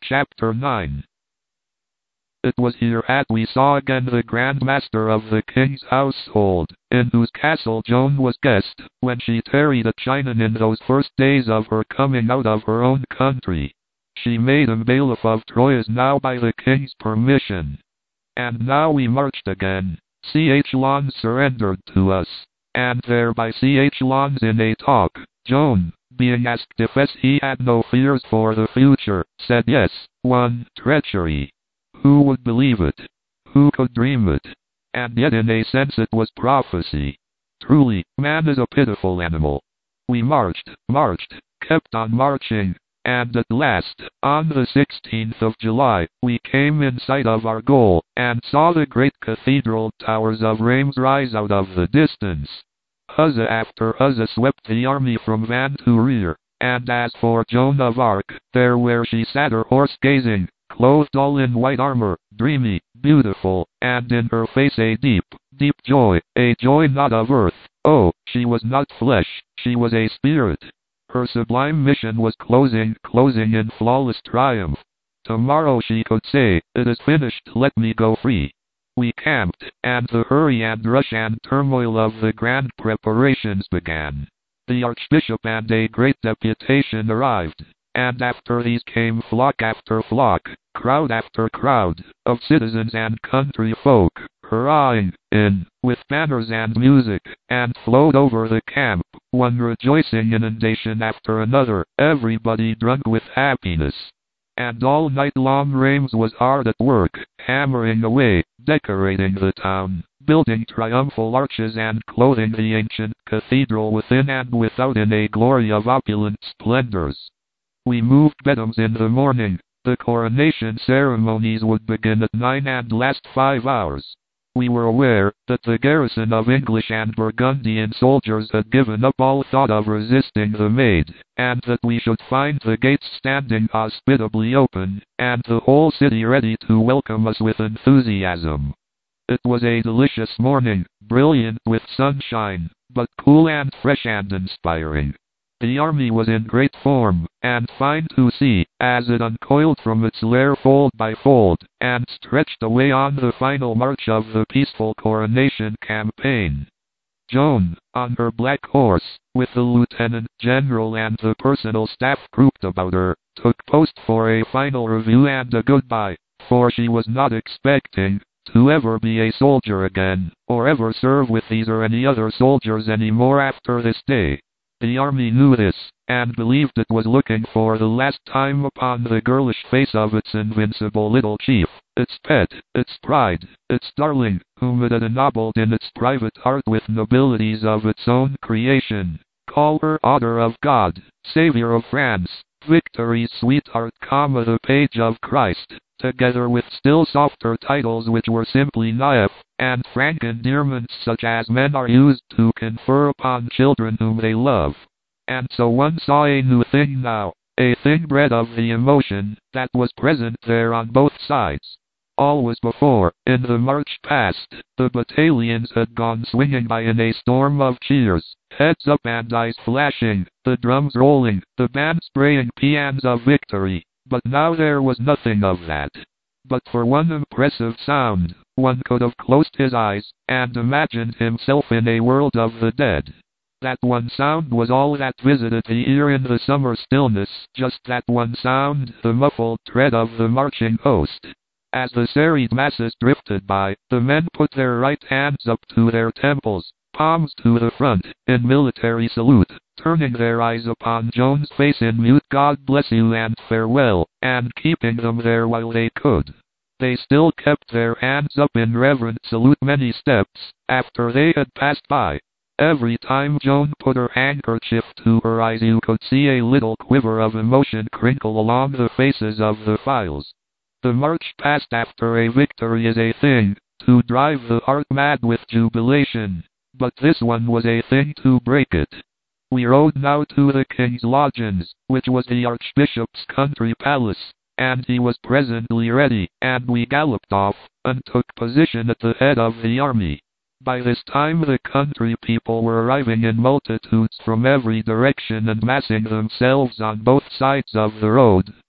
Chapter 9. It was hereat we saw again the Grand Master of the King's household, in whose castle Joan was guest, when she tarried at Chinon in those first days of her coming out of her own country. She made him bailiff of Troyes now by the King's permission. And now we marched again. C.H. Lons surrendered to us, and there by C.H. Lons in a talk, Joan, being asked if he had no fears for the future, said yes. 1. Treachery. Who would believe it? Who could dream it? And yet in a sense it was prophecy. Truly, man is a pitiful animal. We marched, kept on marching, and at last, on the 16th of July, we came in sight of our goal, and saw the great cathedral towers of Reims rise out of the distance. Huzzah after huzzah swept the army from van to rear, and as for Joan of Arc, there where she sat her horse gazing, clothed all in white armor, dreamy, beautiful, and in her face a deep, deep joy, a joy not of earth. Oh, she was not flesh, she was a spirit. Her sublime mission was closing in flawless triumph. Tomorrow she could say, it is finished, let me go free. We camped, and the hurry and rush and turmoil of the grand preparations began. The Archbishop and a great deputation arrived, and after these came flock after flock, crowd after crowd, of citizens and country folk, hurrahing in, with banners and music, and flowed over the camp, one rejoicing inundation after another, everybody drunk with happiness. And all night long Reims was hard at work, hammering away, decorating the town, building triumphal arches and clothing the ancient cathedral within and without in a glory of opulent splendors. We moved bedams in the morning. The coronation ceremonies would begin at 9 and last 5 hours. We were aware that the garrison of English and Burgundian soldiers had given up all thought of resisting the Maid, and that we should find the gates standing hospitably open, and the whole city ready to welcome us with enthusiasm. It was a delicious morning, brilliant with sunshine, but cool and fresh and inspiring. The army was in great form, and fine to see, as it uncoiled from its lair fold by fold, and stretched away on the final march of the peaceful coronation campaign. Joan, on her black horse, with the lieutenant general and the personal staff grouped about her, took post for a final review and a goodbye, for she was not expecting to ever be a soldier again, or ever serve with these or any other soldiers any more after this day. The army knew this, and believed it was looking for the last time upon the girlish face of its invincible little chief, its pet, its pride, its darling, whom it had ennobled in its private heart with nobilities of its own creation. Call her Daughter of God, Savior of France, Victory's sweetheart, the Page of Christ, together with still softer titles which were simply naïve and frank endearments such as men are used to confer upon children whom they love. And so one saw a new thing now, a thing bred of the emotion that was present there on both sides. All was before. In the march past, the battalions had gone swinging by in a storm of cheers, heads up and eyes flashing, the drums rolling, the band spraying paeans of victory. But now there was nothing of that. But for one impressive sound, one could have closed his eyes, and imagined himself in a world of the dead. That one sound was all that visited the ear in the summer stillness, just that one sound, the muffled tread of the marching host. As the serried masses drifted by, the men put their right hands up to their temples, palms to the front, in military salute, turning their eyes upon Joan's face in mute God bless you and farewell, and keeping them there while they could. They still kept their hands up in reverent salute many steps, after they had passed by. Every time Joan put her handkerchief to her eyes you could see a little quiver of emotion crinkle along the faces of the files. The march past after a victory is a thing to drive the heart mad with jubilation, but this one was a thing to break it. We rode now to the king's lodgings, which was the archbishop's country palace, and he was presently ready, and we galloped off, and took position at the head of the army. By this time the country people were arriving in multitudes from every direction and massing themselves on both sides of the road,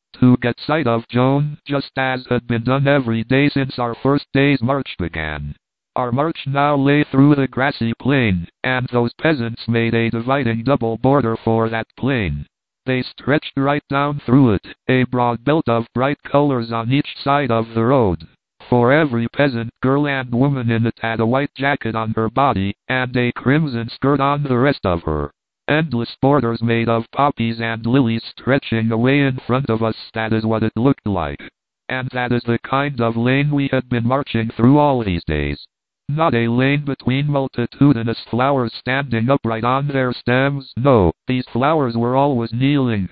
to get sight of Joan, just as had been done every day since our first day's march began. Our march now lay through the grassy plain, and those peasants made a dividing double border for that plain. They stretched right down through it, a broad belt of bright colors on each side of the road. For every peasant girl and woman in it had a white jacket on her body, and a crimson skirt on the rest of her. Endless borders made of poppies and lilies stretching away in front of us, that is what it looked like. And that is the kind of lane we had been marching through all these days. Not a lane between multitudinous flowers standing upright on their stems, no, these flowers were always kneeling,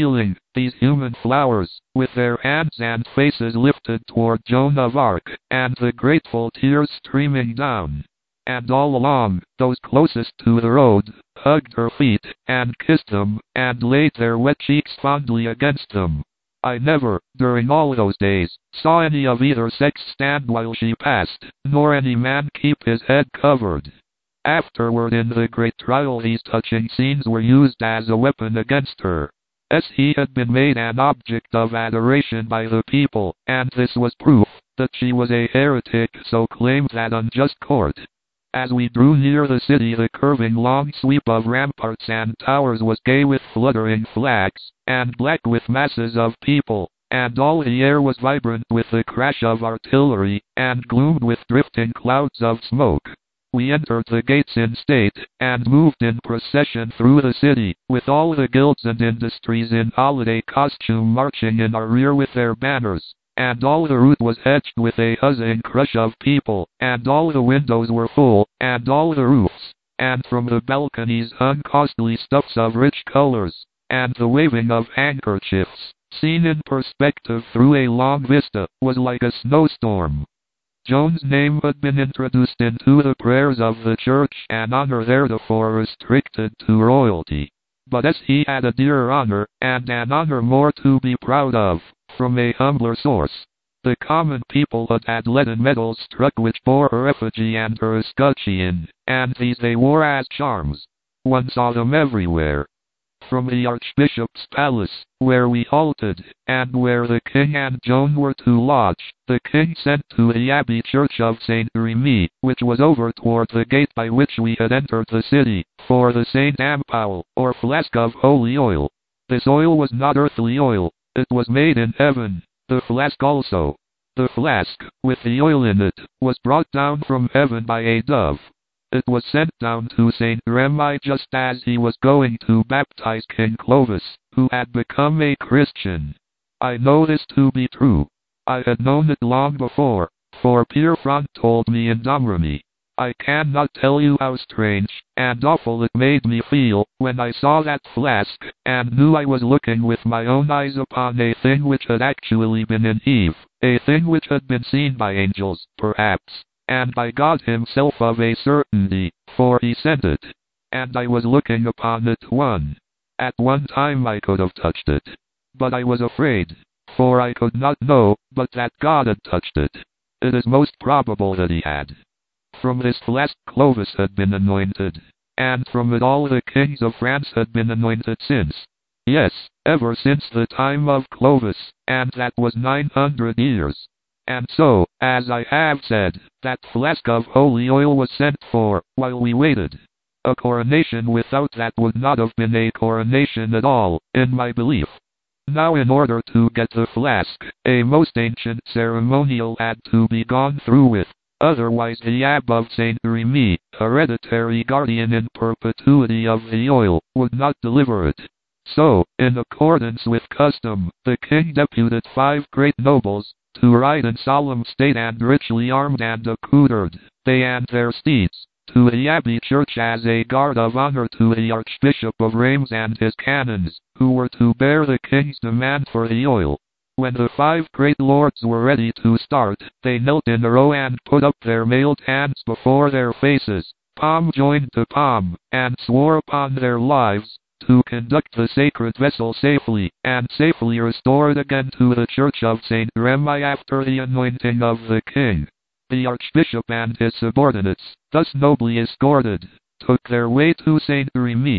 these human flowers, with their hands and faces lifted toward Joan of Arc, and the grateful tears streaming down. And all along, those closest to the road, hugged her feet, and kissed them, and laid their wet cheeks fondly against them. I never, during all those days, saw any of either sex stand while she passed, nor any man keep his head covered. Afterward in the great trial these touching scenes were used as a weapon against her. He had been made an object of adoration by the people, and this was proof that she was a heretic, so claimed that unjust court. As we drew near the city, the curving long sweep of ramparts and towers was gay with fluttering flags, and black with masses of people, and all the air was vibrant with the crash of artillery, and gloomed with drifting clouds of smoke. We entered the gates in state, and moved in procession through the city, with all the guilds and industries in holiday costume marching in our rear with their banners. And all the route was hedged with a huzzing crush of people, and all the windows were full, and all the roofs, and from the balconies hung costly stuffs of rich colors, and the waving of handkerchiefs, seen in perspective through a long vista, was like a snowstorm. Joan's name had been introduced into the prayers of the church, an honor theretofore restricted to royalty. But he had a dearer honor, and an honor more to be proud of, from a humbler source. The common people had leaden medals struck which bore her effigy and her escutcheon, and these they wore as charms. One saw them everywhere. From the Archbishop's palace, where we halted, and where the king and Joan were to lodge, the king sent to the abbey church of St. Remy, which was over toward the gate by which we had entered the city, for the St. Ampoule, or flask of holy oil. This oil was not earthly oil, it was made in heaven, the flask also. The flask, with the oil in it, was brought down from heaven by a dove. It was sent down to St. Remy just as he was going to baptize King Clovis, who had become a Christian. I know this to be true. I had known it long before, for Pierrefonds told me in Domremy. I cannot tell you how strange and awful it made me feel when I saw that flask, and knew I was looking with my own eyes upon a thing which had actually been in Eve, a thing which had been seen by angels, perhaps, and by God himself of a certainty, for he sent it. And I was looking upon it at one time I could have touched it. But I was afraid, for I could not know but that God had touched it. It is most probable that he had. From this flask Clovis had been anointed, and from it all the kings of France had been anointed since. Yes, ever since the time of Clovis, and that was 900 years. And so, as I have said, that flask of holy oil was sent for, while we waited. A coronation without that would not have been a coronation at all, in my belief. Now in order to get the flask, a most ancient ceremonial had to be gone through with. Otherwise the Abbot of St. Remy, hereditary guardian in perpetuity of the oil, would not deliver it. So, in accordance with custom, the king deputed 5 great nobles, to ride in solemn state and richly armed and accoutred, they and their steeds, to the abbey church as a guard of honor to the Archbishop of Reims and his canons, who were to bear the king's demand for the oil. When the 5 great lords were ready to start, they knelt in a row and put up their mailed hands before their faces, palm joined to palm, and swore upon their lives to conduct the sacred vessel safely, and safely restore it again to the church of St. Remy after the anointing of the king. The archbishop and his subordinates, thus nobly escorted, took their way to St. Remy.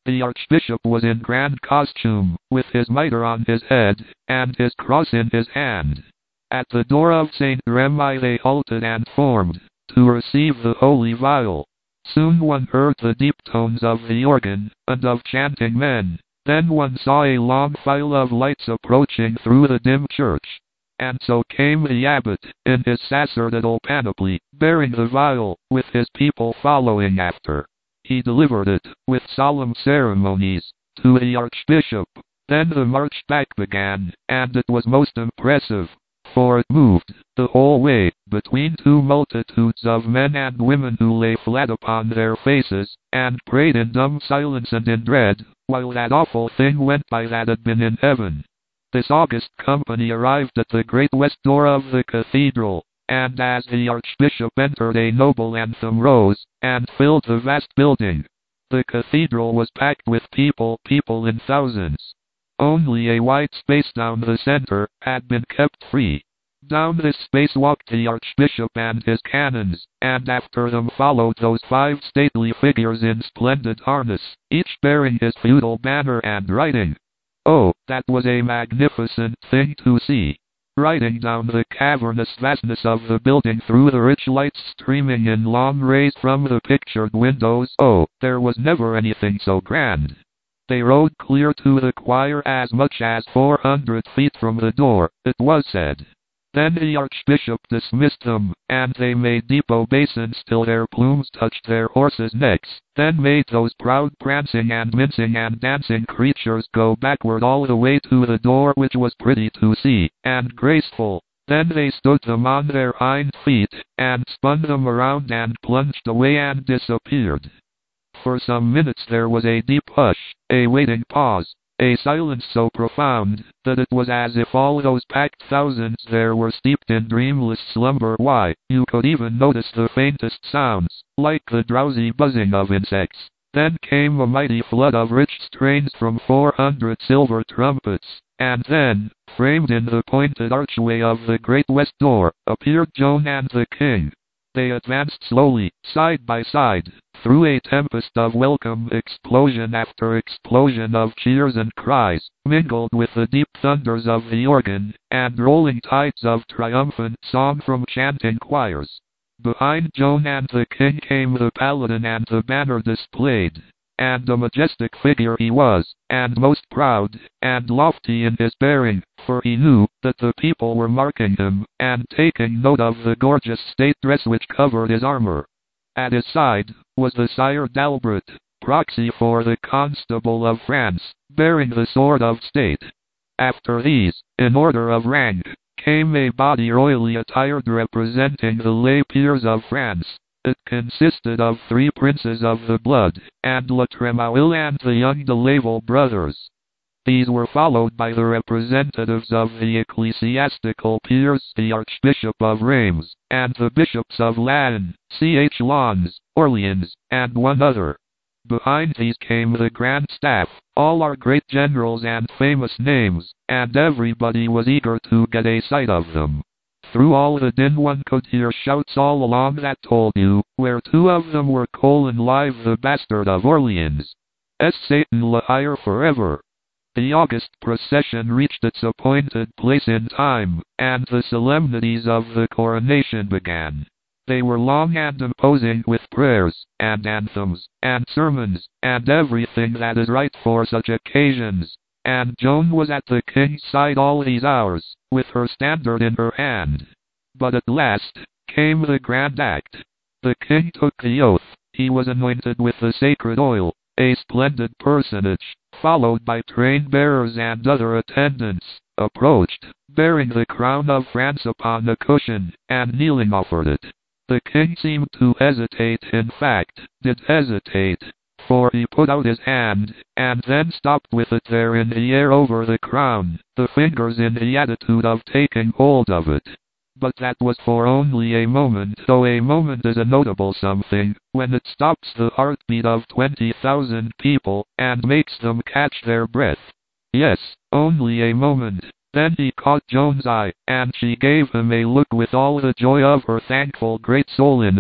The archbishop was in grand costume, with his mitre on his head, and his cross in his hand. At the door of St. Remi they halted and formed, to receive the holy vial. Soon one heard the deep tones of the organ, and of chanting men. Then one saw a long file of lights approaching through the dim church. And so came the abbot, in his sacerdotal panoply, bearing the vial, with his people following after. He delivered it, with solemn ceremonies, to the archbishop. Then the march back began, and it was most impressive, for it moved, the whole way, between two multitudes of men and women who lay flat upon their faces, and prayed in dumb silence and in dread, while that awful thing went by that had been in heaven. This august company arrived at the great west door of the cathedral, and as the archbishop entered a noble anthem rose, and filled the vast building. The cathedral was packed with people in thousands. Only a wide space down the center had been kept free. Down this space walked the archbishop and his canons, and after them followed those 5 stately figures in splendid harness, each bearing his feudal banner and writing. Oh, that was a magnificent thing to see. Riding down the cavernous vastness of the building through the rich lights streaming in long rays from the pictured windows. Oh, there was never anything so grand. They rode clear to the choir as much as 400 feet from the door, it was said. Then the archbishop dismissed them, and they made deep obeisance till their plumes touched their horses' necks, then made those proud prancing and mincing and dancing creatures go backward all the way to the door, which was pretty to see, and graceful. Then they stood them on their hind feet, and spun them around and plunged away and disappeared. For some minutes there was a deep hush, a waiting pause. A silence so profound, that it was as if all those packed thousands there were steeped in dreamless slumber. Why, you could even notice the faintest sounds, like the drowsy buzzing of insects. Then came a mighty flood of rich strains from 400 silver trumpets, and then, framed in the pointed archway of the great west door, appeared Joan and the king. They advanced slowly, side by side, through a tempest of welcome, explosion after explosion of cheers and cries, mingled with the deep thunders of the organ, and rolling tides of triumphant song from chanting choirs. Behind Joan and the king came the paladin and the banner displayed. And a majestic figure he was, and most proud, and lofty in his bearing, for he knew that the people were marking him, and taking note of the gorgeous state dress which covered his armor. At his side was the Sire d'Albret, proxy for the Constable of France, bearing the sword of state. After these, in order of rank, came a body royally attired representing the lay peers of France. It consisted of 3 princes of the blood, and La Tremouille and the young de Laval brothers. These were followed by the representatives of the ecclesiastical peers, the Archbishop of Reims, and the bishops of Laon, Ch. Lons, Orleans, and one other. Behind these came the grand staff, all our great generals and famous names, and everybody was eager to get a sight of them. Through all the din one could hear shouts all along that told you, where 2 of them were Colin Live the bastard of Orleans. Satan la hire forever. The august procession reached its appointed place in time, and the solemnities of the coronation began. They were long and imposing, with prayers, and anthems, and sermons, and everything that is right for such occasions. And Joan was at the king's side all these hours, with her standard in her hand. But at last came the grand act. The king took the oath, he was anointed with the sacred oil, a splendid personage, followed by train bearers and other attendants, approached, bearing the crown of France upon a cushion, and kneeling offered it. The king seemed to hesitate, in fact, did hesitate. For he put out his hand, and then stopped with it there in the air over the crown, the fingers in the attitude of taking hold of it. But that was for only a moment, though a moment is a notable something, when it stops the heartbeat of 20,000 people, and makes them catch their breath. Yes, only a moment. Then he caught Joan's eye, and she gave him a look with all the joy of her thankful great soul in it.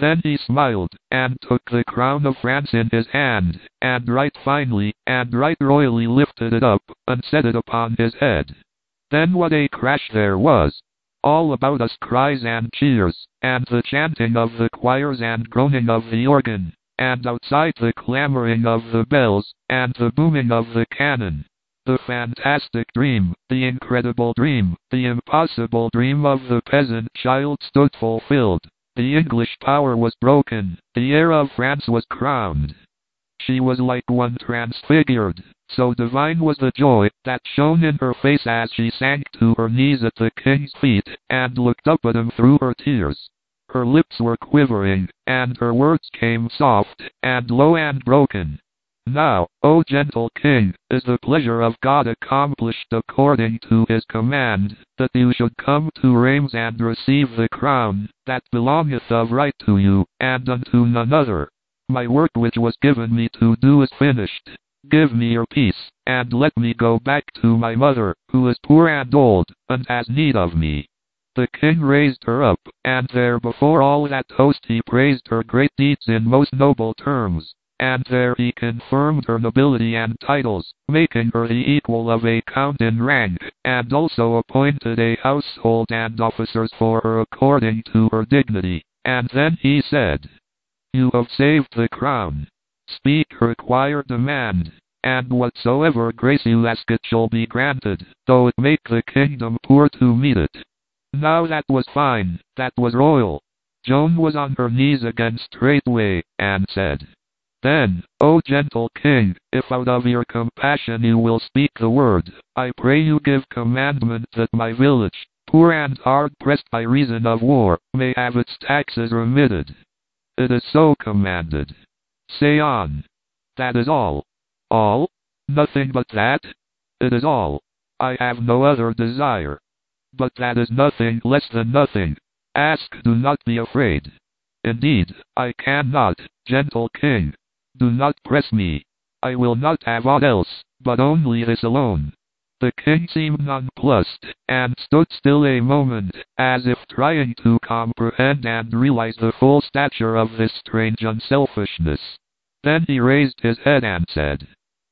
Then he smiled, and took the crown of France in his hand, and right finely, and right royally lifted it up, and set it upon his head. Then what a crash there was! All about us cries and cheers, and the chanting of the choirs and groaning of the organ, and outside the clamoring of the bells, and the booming of the cannon. The fantastic dream, the incredible dream, the impossible dream of the peasant child stood fulfilled. The English power was broken, the heir of France was crowned. She was like one transfigured, so divine was the joy that shone in her face as she sank to her knees at the king's feet, and looked up at him through her tears. Her lips were quivering, and her words came soft, and low and broken. Now, O gentle king, is the pleasure of God accomplished according to his command, that you should come to Reims and receive the crown, that belongeth of right to you, and unto none other. My work which was given me to do is finished. Give me your peace, and let me go back to my mother, who is poor and old, and has need of me. The king raised her up, and there before all that host he praised her great deeds in most noble terms. And there he confirmed her nobility and titles, making her the equal of a count in rank, and also appointed a household and officers for her according to her dignity. And then he said, You have saved the crown. Speak, require, demand, and whatsoever grace you ask it shall be granted, though it make the kingdom poor to meet it. Now that was fine, that was royal. Joan was on her knees again straightway, and said, Then, O gentle king, if out of your compassion you will speak the word, I pray you give commandment that my village, poor and hard pressed by reason of war, may have its taxes remitted. It is so commanded. Say on. That is all. All? Nothing but that? It is all. I have no other desire. But that is nothing less than nothing. Ask, do not be afraid. Indeed, I cannot, gentle king. Do not press me. I will not have aught else, but only this alone. The king seemed nonplussed, and stood still a moment, as if trying to comprehend and realize the full stature of this strange unselfishness. Then he raised his head and said,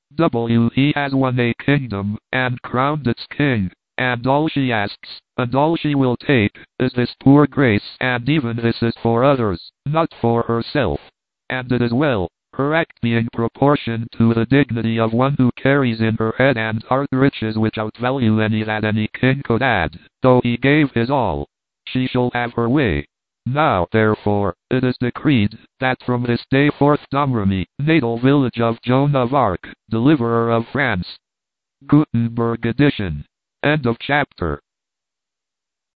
He has won a kingdom, and crowned its king, and all she asks, and all she will take, is this poor grace, and even this is for others, not for herself. And it is well, her act being proportioned to the dignity of one who carries in her head and heart riches which outvalue any that any king could add, though he gave his all. She shall have her way. Now, therefore, it is decreed, that from this day forth Domremy, natal village of Joan of Arc, deliverer of France. Gutenberg edition. End of chapter.